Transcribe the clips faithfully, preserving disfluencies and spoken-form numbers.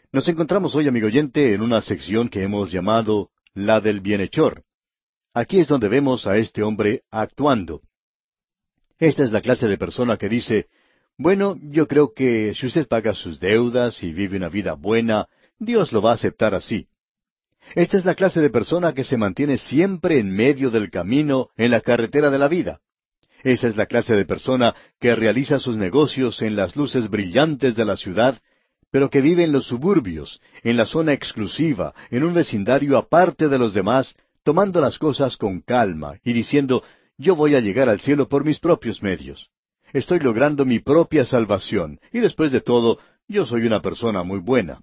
Nos encontramos hoy, amigo oyente, en una sección que hemos llamado la del bienhechor. Aquí es donde vemos a este hombre actuando. Esta es la clase de persona que dice, bueno, yo creo que si usted paga sus deudas y vive una vida buena, Dios lo va a aceptar así. Esta es la clase de persona que se mantiene siempre en medio del camino en la carretera de la vida. Esa es la clase de persona que realiza sus negocios en las luces brillantes de la ciudad, pero que vive en los suburbios, en la zona exclusiva, en un vecindario aparte de los demás, tomando las cosas con calma y diciendo, yo voy a llegar al cielo por mis propios medios. Estoy logrando mi propia salvación, y después de todo, yo soy una persona muy buena.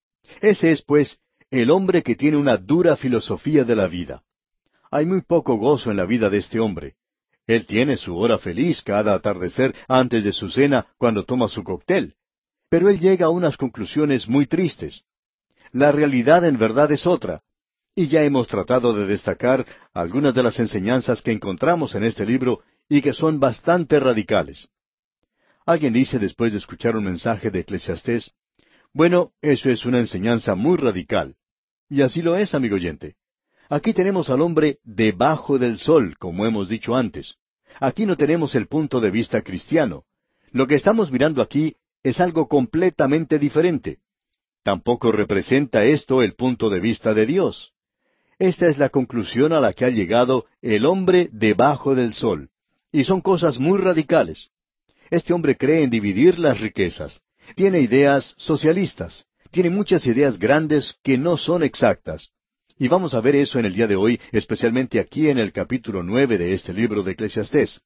Ese es, pues, el hombre que tiene una dura filosofía de la vida. Hay muy poco gozo en la vida de este hombre. Él tiene su hora feliz cada atardecer antes de su cena cuando toma su cóctel. Pero él llega a unas conclusiones muy tristes. La realidad en verdad es otra. Y ya hemos tratado de destacar algunas de las enseñanzas que encontramos en este libro y que son bastante radicales. Alguien dice después de escuchar un mensaje de Eclesiastés, bueno, eso es una enseñanza muy radical. Y así lo es, amigo oyente. Aquí tenemos al hombre debajo del sol, como hemos dicho antes. Aquí no tenemos el punto de vista cristiano. Lo que estamos mirando aquí es algo completamente diferente. Tampoco representa esto el punto de vista de Dios. Esta es la conclusión a la que ha llegado el hombre debajo del sol. Y son cosas muy radicales. Este hombre cree en dividir las riquezas. Tiene ideas socialistas. Tiene muchas ideas grandes que no son exactas. Y vamos a ver eso en el día de hoy, especialmente aquí en el capítulo nueve de este libro de Eclesiastés.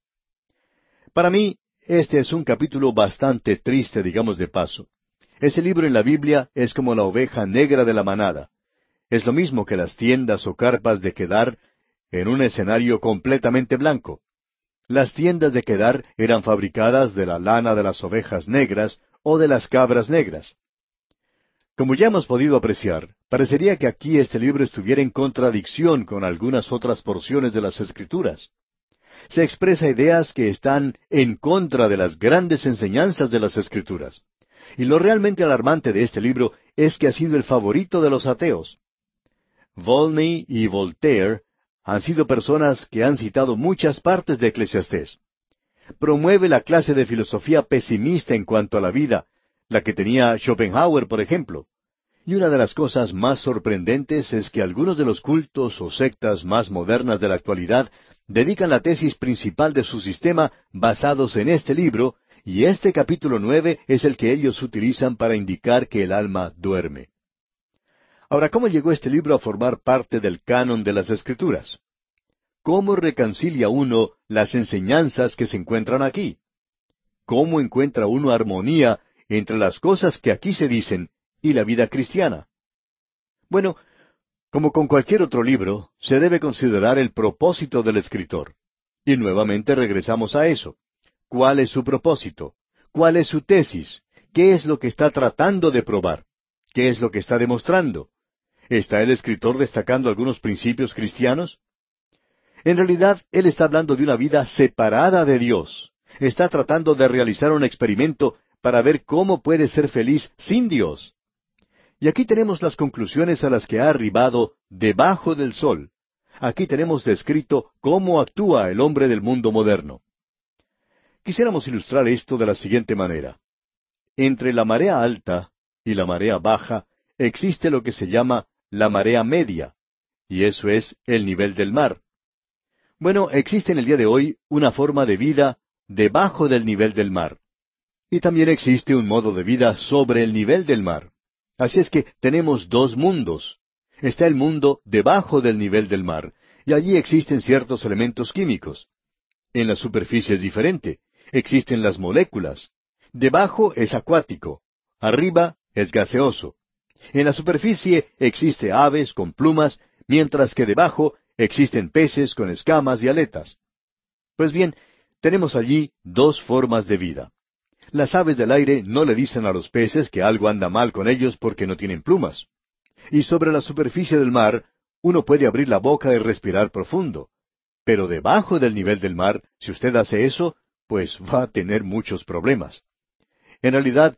Para mí, este es un capítulo bastante triste, digamos de paso. Ese libro en la Biblia es como la oveja negra de la manada. Es lo mismo que las tiendas o carpas de Kedar en un escenario completamente blanco. Las tiendas de Kedar eran fabricadas de la lana de las ovejas negras o de las cabras negras. Como ya hemos podido apreciar, parecería que aquí este libro estuviera en contradicción con algunas otras porciones de las Escrituras. Se expresa ideas que están en contra de las grandes enseñanzas de las Escrituras. Y lo realmente alarmante de este libro es que ha sido el favorito de los ateos. Volney y Voltaire han sido personas que han citado muchas partes de Eclesiastés. Promueve la clase de filosofía pesimista en cuanto a la vida, la que tenía Schopenhauer, por ejemplo. Y una de las cosas más sorprendentes es que algunos de los cultos o sectas más modernas de la actualidad dedican la tesis principal de su sistema basados en este libro, y este capítulo nueve es el que ellos utilizan para indicar que el alma duerme. Ahora, ¿cómo llegó este libro a formar parte del canon de las Escrituras? ¿Cómo reconcilia uno las enseñanzas que se encuentran aquí? ¿Cómo encuentra uno armonía entre las cosas que aquí se dicen y la vida cristiana? Bueno, como con cualquier otro libro, se debe considerar el propósito del escritor. Y nuevamente regresamos a eso. ¿Cuál es su propósito? ¿Cuál es su tesis? ¿Qué es lo que está tratando de probar? ¿Qué es lo que está demostrando? ¿Está el escritor destacando algunos principios cristianos? En realidad, él está hablando de una vida separada de Dios. Está tratando de realizar un experimento para ver cómo puede ser feliz sin Dios. Y aquí tenemos las conclusiones a las que ha arribado debajo del sol. Aquí tenemos descrito cómo actúa el hombre del mundo moderno. Quisiéramos ilustrar esto de la siguiente manera. Entre la marea alta y la marea baja existe lo que se llama la marea media, y eso es el nivel del mar. Bueno, existe en el día de hoy una forma de vida debajo del nivel del mar. Y también existe un modo de vida sobre el nivel del mar. Así es que tenemos dos mundos. Está el mundo debajo del nivel del mar, y allí existen ciertos elementos químicos. En la superficie es diferente. Existen las moléculas. Debajo es acuático. Arriba es gaseoso. En la superficie existe aves con plumas, mientras que debajo existen peces con escamas y aletas. Pues bien, tenemos allí dos formas de vida. Las aves del aire no le dicen a los peces que algo anda mal con ellos porque no tienen plumas. Y sobre la superficie del mar, uno puede abrir la boca y respirar profundo. Pero debajo del nivel del mar, si usted hace eso, pues va a tener muchos problemas. En realidad,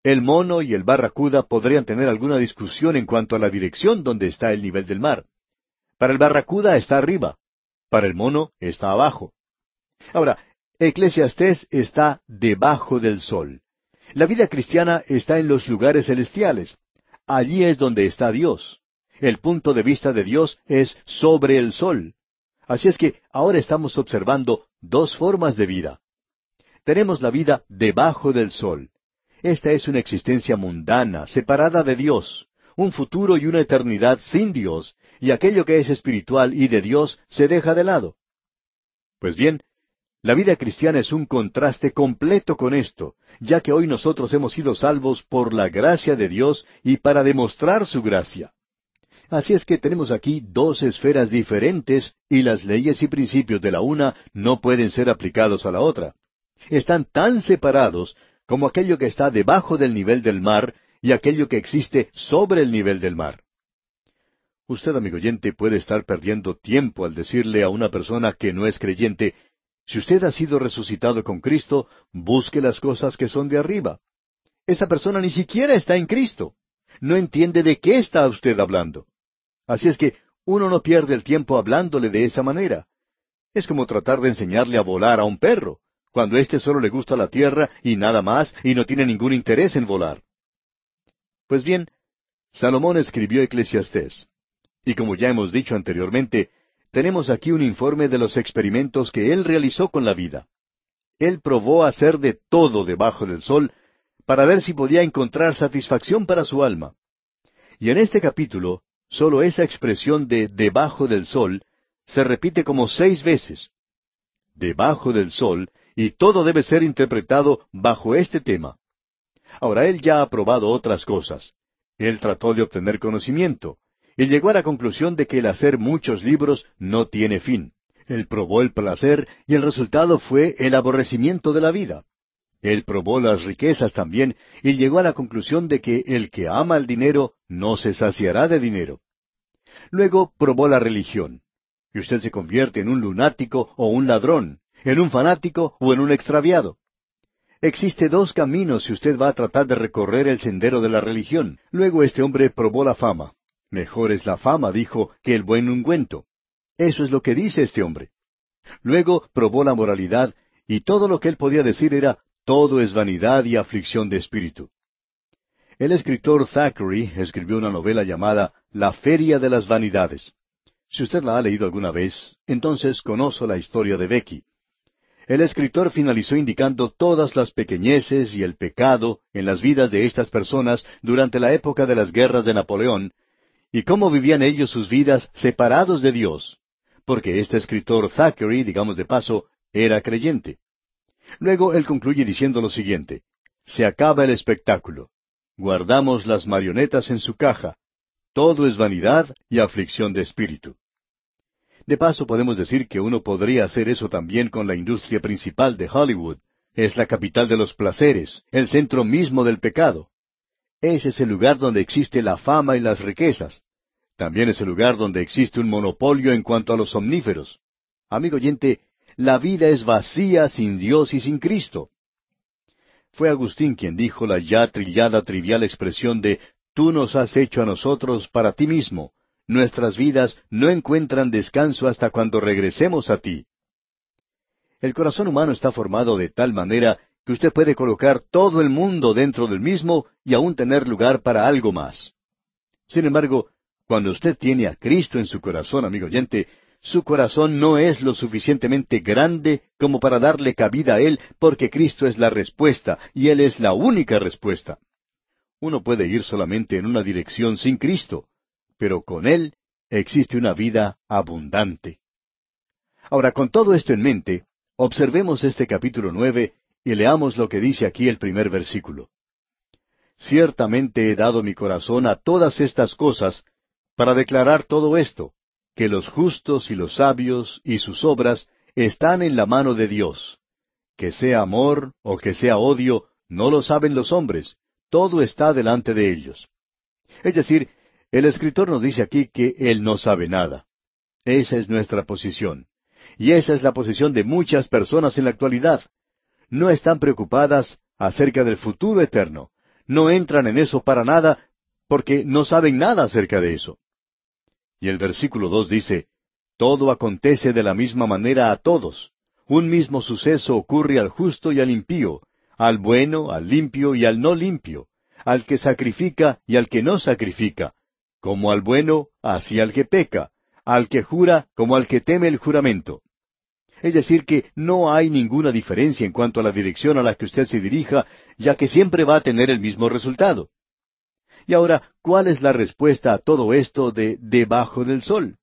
el mono y el barracuda podrían tener alguna discusión en cuanto a la dirección donde está el nivel del mar. Para el barracuda está arriba, para el mono está abajo. Ahora, Eclesiastés está debajo del sol. La vida cristiana está en los lugares celestiales. Allí es donde está Dios. El punto de vista de Dios es sobre el sol. Así es que ahora estamos observando dos formas de vida. Tenemos la vida debajo del sol. Esta es una existencia mundana, separada de Dios, un futuro y una eternidad sin Dios, y aquello que es espiritual y de Dios se deja de lado. Pues bien, la vida cristiana es un contraste completo con esto, ya que hoy nosotros hemos sido salvos por la gracia de Dios y para demostrar su gracia. Así es que tenemos aquí dos esferas diferentes y las leyes y principios de la una no pueden ser aplicados a la otra. Están tan separados como aquello que está debajo del nivel del mar y aquello que existe sobre el nivel del mar. Usted, amigo oyente, puede estar perdiendo tiempo al decirle a una persona que no es creyente: si usted ha sido resucitado con Cristo, busque las cosas que son de arriba. Esa persona ni siquiera está en Cristo. No entiende de qué está usted hablando. Así es que uno no pierde el tiempo hablándole de esa manera. Es como tratar de enseñarle a volar a un perro, cuando éste solo le gusta la tierra y nada más, y no tiene ningún interés en volar. Pues bien, Salomón escribió Eclesiastés. Y como ya hemos dicho anteriormente, tenemos aquí un informe de los experimentos que él realizó con la vida. Él probó hacer de todo debajo del sol para ver si podía encontrar satisfacción para su alma. Y en este capítulo, solo esa expresión de debajo del sol se repite como seis veces. Debajo del sol, y todo debe ser interpretado bajo este tema. Ahora, él ya ha probado otras cosas. Él trató de obtener conocimiento, y llegó a la conclusión de que el hacer muchos libros no tiene fin. Él probó el placer, y el resultado fue el aborrecimiento de la vida. Él probó las riquezas también, y llegó a la conclusión de que el que ama el dinero no se saciará de dinero. Luego probó la religión, y usted se convierte en un lunático o un ladrón, en un fanático o en un extraviado. Existe dos caminos si usted va a tratar de recorrer el sendero de la religión. Luego este hombre probó la fama. Mejor es la fama, dijo, que el buen ungüento. Eso es lo que dice este hombre. Luego probó la moralidad, y todo lo que él podía decir era: todo es vanidad y aflicción de espíritu. El escritor Thackeray escribió una novela llamada La Feria de las Vanidades. Si usted la ha leído alguna vez, entonces conoce la historia de Becky. El escritor finalizó indicando todas las pequeñeces y el pecado en las vidas de estas personas durante la época de las guerras de Napoleón, y cómo vivían ellos sus vidas separados de Dios, porque este escritor Thackeray, digamos de paso, era creyente. Luego él concluye diciendo lo siguiente: se acaba el espectáculo. Guardamos las marionetas en su caja. Todo es vanidad y aflicción de espíritu. De paso podemos decir que uno podría hacer eso también con la industria principal de Hollywood. Es la capital de los placeres, el centro mismo del pecado. Ese es el lugar donde existe la fama y las riquezas. También es el lugar donde existe un monopolio en cuanto a los somníferos. Amigo oyente, la vida es vacía sin Dios y sin Cristo. Fue Agustín quien dijo la ya trillada trivial expresión de: tú nos has hecho a nosotros para ti mismo. Nuestras vidas no encuentran descanso hasta cuando regresemos a ti. El corazón humano está formado de tal manera que usted puede colocar todo el mundo dentro del mismo y aún tener lugar para algo más. Sin embargo, cuando usted tiene a Cristo en su corazón, amigo oyente, su corazón no es lo suficientemente grande como para darle cabida a Él, porque Cristo es la respuesta, y Él es la única respuesta. Uno puede ir solamente en una dirección sin Cristo, pero con Él existe una vida abundante. Ahora, con todo esto en mente, observemos este capítulo nueve y leamos lo que dice aquí el primer versículo. Ciertamente he dado mi corazón a todas estas cosas para declarar todo esto, que los justos y los sabios y sus obras están en la mano de Dios. Que sea amor o que sea odio, no lo saben los hombres, todo está delante de ellos. Es decir, el escritor nos dice aquí que él no sabe nada. Esa es nuestra posición. Y esa es la posición de muchas personas en la actualidad. No están preocupadas acerca del futuro eterno. no entran en eso para nada, porque no saben nada acerca de eso. Y el versículo dos dice, todo acontece de la misma manera a todos. Un mismo suceso ocurre al justo y al impío, al bueno, al limpio y al no limpio, al que sacrifica y al que no sacrifica, como al bueno, así al que peca, al que jura como al que teme el juramento. Es decir, que no hay ninguna diferencia en cuanto a la dirección a la que usted se dirija, ya que siempre va a tener el mismo resultado. Y ahora, ¿cuál es la respuesta a todo esto de debajo del sol?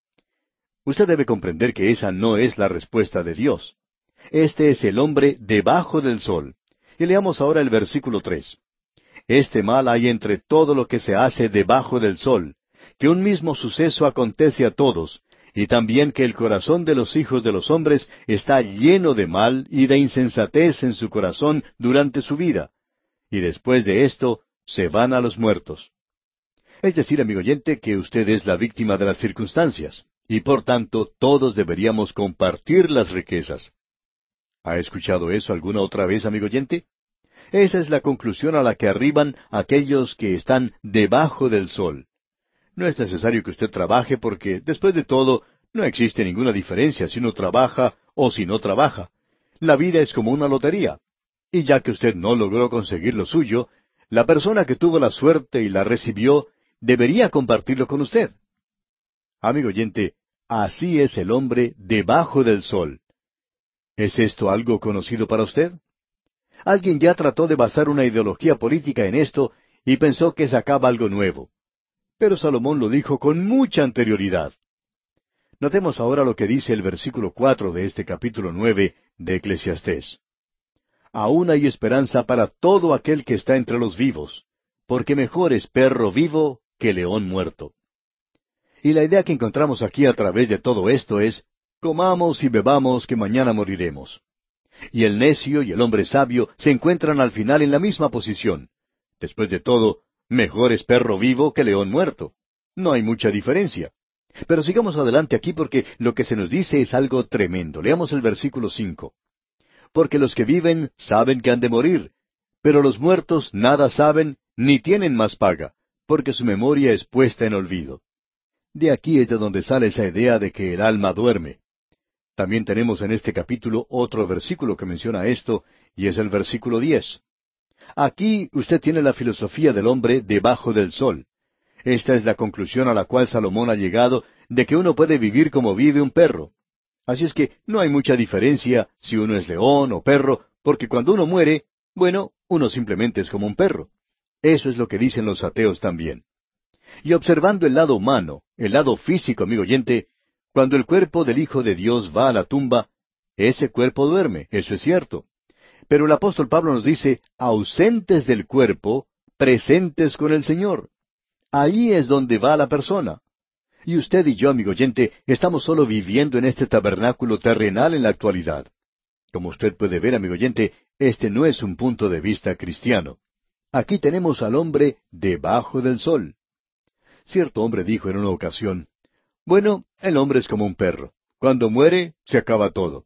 Usted debe comprender que esa no es la respuesta de Dios. Este es el hombre debajo del sol. Y leamos ahora el versículo tres. Este mal hay entre todo lo que se hace debajo del sol, que un mismo suceso acontece a todos, y también que el corazón de los hijos de los hombres está lleno de mal y de insensatez en su corazón durante su vida, y después de esto se van a los muertos. Es decir, amigo oyente, que usted es la víctima de las circunstancias, y por tanto todos deberíamos compartir las riquezas. ¿Ha escuchado eso alguna otra vez, amigo oyente? Esa es la conclusión a la que arriban aquellos que están debajo del sol. No es necesario que usted trabaje porque, después de todo, no existe ninguna diferencia si uno trabaja o si no trabaja. La vida es como una lotería. Y ya que usted no logró conseguir lo suyo, la persona que tuvo la suerte y la recibió debería compartirlo con usted. Amigo oyente, así es el hombre debajo del sol. ¿Es esto algo conocido para usted? Alguien ya trató de basar una ideología política en esto y pensó que sacaba algo nuevo. Pero Salomón lo dijo con mucha anterioridad. Notemos ahora lo que dice el versículo cuatro de este capítulo nueve de Eclesiastés. Aún hay esperanza para todo aquel que está entre los vivos, porque mejor es perro vivo que león muerto. Y la idea que encontramos aquí a través de todo esto es, comamos y bebamos que mañana moriremos. Y el necio y el hombre sabio se encuentran al final en la misma posición. Después de todo, mejor es perro vivo que león muerto. No hay mucha diferencia. Pero sigamos adelante aquí porque lo que se nos dice es algo tremendo. Leamos el versículo cinco. Porque los que viven saben que han de morir, pero los muertos nada saben ni tienen más paga, porque su memoria es puesta en olvido. De aquí es de donde sale esa idea de que el alma duerme. También tenemos en este capítulo otro versículo que menciona esto, y es el versículo diez. Aquí usted tiene la filosofía del hombre debajo del sol. Esta es la conclusión a la cual Salomón ha llegado, de que uno puede vivir como vive un perro. Así es que no hay mucha diferencia si uno es león o perro, porque cuando uno muere, bueno, uno simplemente es como un perro. Eso es lo que dicen los ateos también. Y observando el lado humano, el lado físico, amigo oyente, cuando el cuerpo del Hijo de Dios va a la tumba, ese cuerpo duerme, eso es cierto. Pero el apóstol Pablo nos dice, ausentes del cuerpo, presentes con el Señor. Ahí es donde va la persona. Y usted y yo, amigo oyente, estamos solo viviendo en este tabernáculo terrenal en la actualidad. Como usted puede ver, amigo oyente, este no es un punto de vista cristiano. Aquí tenemos al hombre debajo del sol. Cierto hombre dijo en una ocasión, bueno, el hombre es como un perro. Cuando muere, se acaba todo.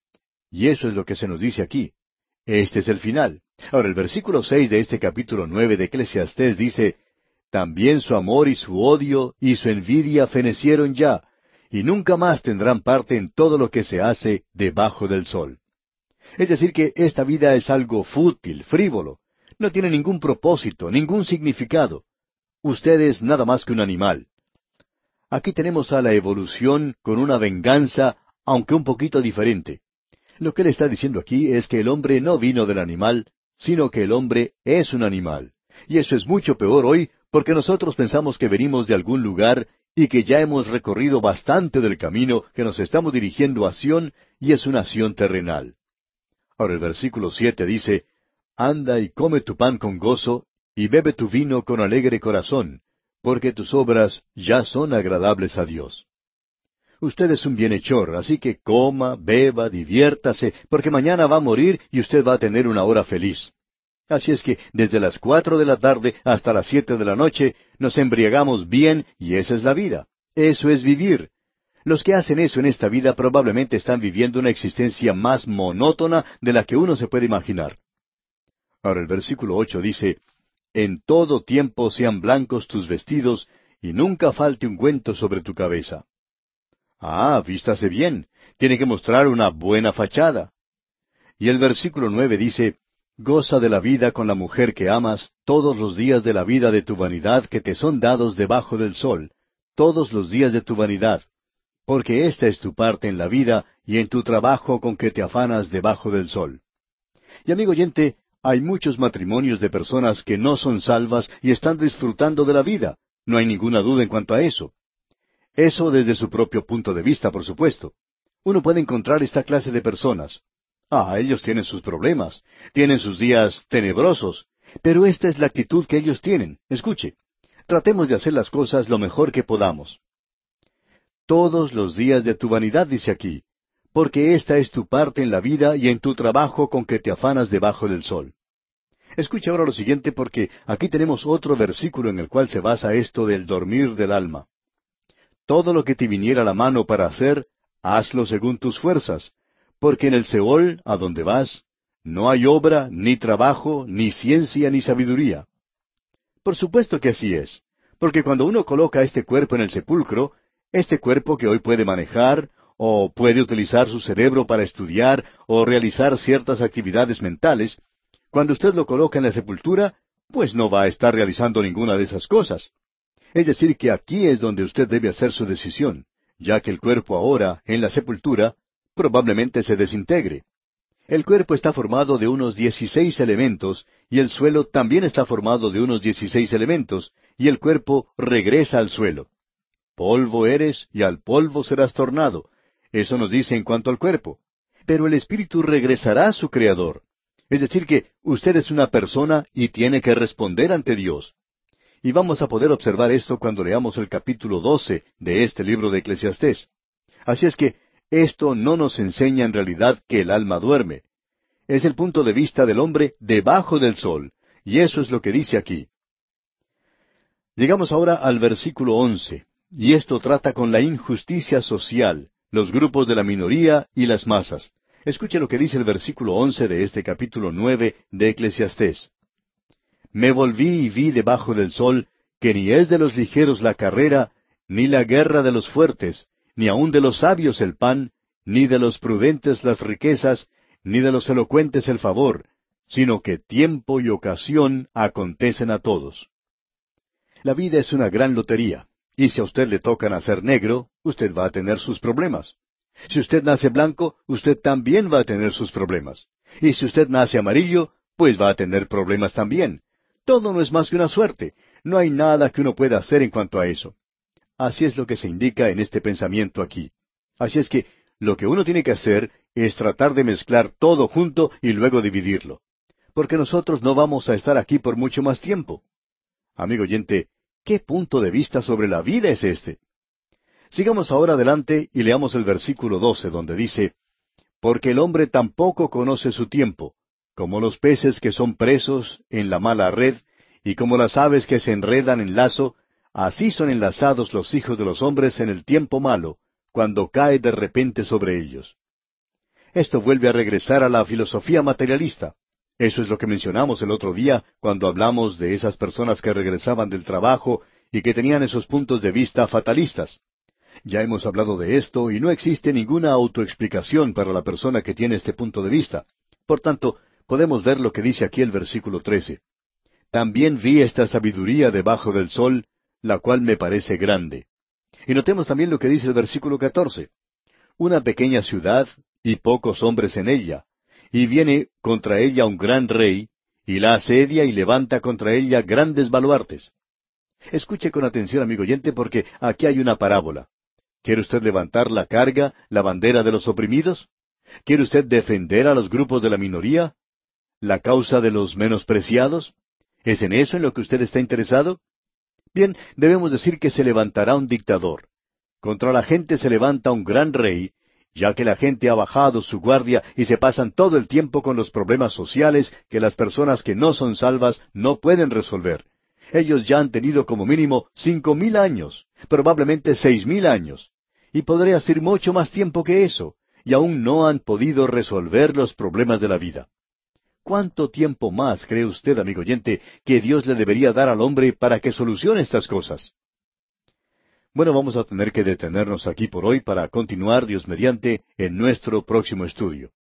Y eso es lo que se nos dice aquí. Este es el final. Ahora, el versículo seis de este capítulo nueve de Eclesiastés dice, también su amor y su odio y su envidia fenecieron ya, y nunca más tendrán parte en todo lo que se hace debajo del sol. Es decir, que esta vida es algo fútil, frívolo. No tiene ningún propósito, ningún significado. Usted es nada más que un animal. Aquí tenemos a la evolución con una venganza, aunque un poquito diferente. Lo que él está diciendo aquí es que el hombre no vino del animal, sino que el hombre es un animal. Y eso es mucho peor hoy, porque nosotros pensamos que venimos de algún lugar y que ya hemos recorrido bastante del camino, que nos estamos dirigiendo a Sión, y es una Sión terrenal. Ahora el versículo siete dice, anda y come tu pan con gozo, y bebe tu vino con alegre corazón, porque tus obras ya son agradables a Dios. Usted es un bienhechor, así que coma, beba, diviértase, porque mañana va a morir y usted va a tener una hora feliz. Así es que desde las cuatro de la tarde hasta las siete de la noche nos embriagamos bien y esa es la vida. Eso es vivir. Los que hacen eso en esta vida probablemente están viviendo una existencia más monótona de la que uno se puede imaginar. Ahora el versículo ocho dice, en todo tiempo sean blancos tus vestidos, y nunca falte ungüento sobre tu cabeza. Ah, vístase bien, tiene que mostrar una buena fachada. Y el versículo nueve dice, Goza de la vida con la mujer que amas todos los días de la vida de tu vanidad que te son dados debajo del sol, todos los días de tu vanidad, porque esta es tu parte en la vida y en tu trabajo con que te afanas debajo del sol. Y amigo oyente, hay muchos matrimonios de personas que no son salvas y están disfrutando de la vida. No hay ninguna duda en cuanto a eso. Eso desde su propio punto de vista, por supuesto. Uno puede encontrar esta clase de personas. Ah, ellos tienen sus problemas, tienen sus días tenebrosos, pero esta es la actitud que ellos tienen. Escuche, tratemos de hacer las cosas lo mejor que podamos. Todos los días de tu vanidad, dice aquí, porque esta es tu parte en la vida y en tu trabajo con que te afanas debajo del sol. Escuche ahora lo siguiente, porque aquí tenemos otro versículo en el cual se basa esto del dormir del alma. Todo lo que te viniera a la mano para hacer, hazlo según tus fuerzas, porque en el Seol, a donde vas, no hay obra, ni trabajo, ni ciencia, ni sabiduría. Por supuesto que así es, porque cuando uno coloca este cuerpo en el sepulcro, este cuerpo que hoy puede manejar, o puede utilizar su cerebro para estudiar o realizar ciertas actividades mentales, cuando usted lo coloca en la sepultura, pues no va a estar realizando ninguna de esas cosas. Es decir, que aquí es donde usted debe hacer su decisión, ya que el cuerpo ahora, en la sepultura, probablemente se desintegre. El cuerpo está formado de unos dieciséis elementos, y el suelo también está formado de unos dieciséis elementos, y el cuerpo regresa al suelo. Polvo eres, y al polvo serás tornado. Eso nos dice en cuanto al cuerpo. Pero el espíritu regresará a su Creador. Es decir, que usted es una persona y tiene que responder ante Dios. Y vamos a poder observar esto cuando leamos el capítulo doce de este libro de Eclesiastés. Así es que esto no nos enseña en realidad que el alma duerme. Es el punto de vista del hombre debajo del sol, y eso es lo que dice aquí. Llegamos ahora al versículo once, y esto trata con la injusticia social, los grupos de la minoría y las masas. Escuche lo que dice el versículo once de este capítulo nueve de Eclesiastés. Me volví y vi debajo del sol que ni es de los ligeros la carrera, ni la guerra de los fuertes, ni aun de los sabios el pan, ni de los prudentes las riquezas, ni de los elocuentes el favor, sino que tiempo y ocasión acontecen a todos. La vida es una gran lotería, y si a usted le toca nacer negro, usted va a tener sus problemas. Si usted nace blanco, usted también va a tener sus problemas. Y si usted nace amarillo, pues va a tener problemas también. Todo no es más que una suerte. No hay nada que uno pueda hacer en cuanto a eso. Así es lo que se indica en este pensamiento aquí. Así es que lo que uno tiene que hacer es tratar de mezclar todo junto y luego dividirlo. Porque nosotros no vamos a estar aquí por mucho más tiempo. Amigo oyente, ¿qué punto de vista sobre la vida es este? Sigamos ahora adelante y leamos el versículo doce, donde dice, Porque el hombre tampoco conoce su tiempo, como los peces que son presos en la mala red, y como las aves que se enredan en lazo, así son enlazados los hijos de los hombres en el tiempo malo, cuando cae de repente sobre ellos. Esto vuelve a regresar a la filosofía materialista. Eso es lo que mencionamos el otro día cuando hablamos de esas personas que regresaban del trabajo y que tenían esos puntos de vista fatalistas. Ya hemos hablado de esto y no existe ninguna autoexplicación para la persona que tiene este punto de vista. Por tanto, podemos ver lo que dice aquí el versículo trece. También vi esta sabiduría debajo del sol, la cual me parece grande. Y notemos también lo que dice el versículo catorce. Una pequeña ciudad y pocos hombres en ella, y viene contra ella un gran rey, y la asedia y levanta contra ella grandes baluartes. Escuche con atención, amigo oyente, porque aquí hay una parábola. ¿Quiere usted levantar la carga, la bandera de los oprimidos? ¿Quiere usted defender a los grupos de la minoría? ¿La causa de los menospreciados? ¿Es en eso en lo que usted está interesado? Bien, debemos decir que se levantará un dictador. Contra la gente se levanta un gran rey, ya que la gente ha bajado su guardia y se pasan todo el tiempo con los problemas sociales que las personas que no son salvas no pueden resolver. Ellos ya han tenido como mínimo cinco mil años, probablemente seis mil años, y podría ser mucho más tiempo que eso, y aún no han podido resolver los problemas de la vida. ¿Cuánto tiempo más cree usted, amigo oyente, que Dios le debería dar al hombre para que solucione estas cosas? Bueno, vamos a tener que detenernos aquí por hoy para continuar, Dios mediante, en nuestro próximo estudio.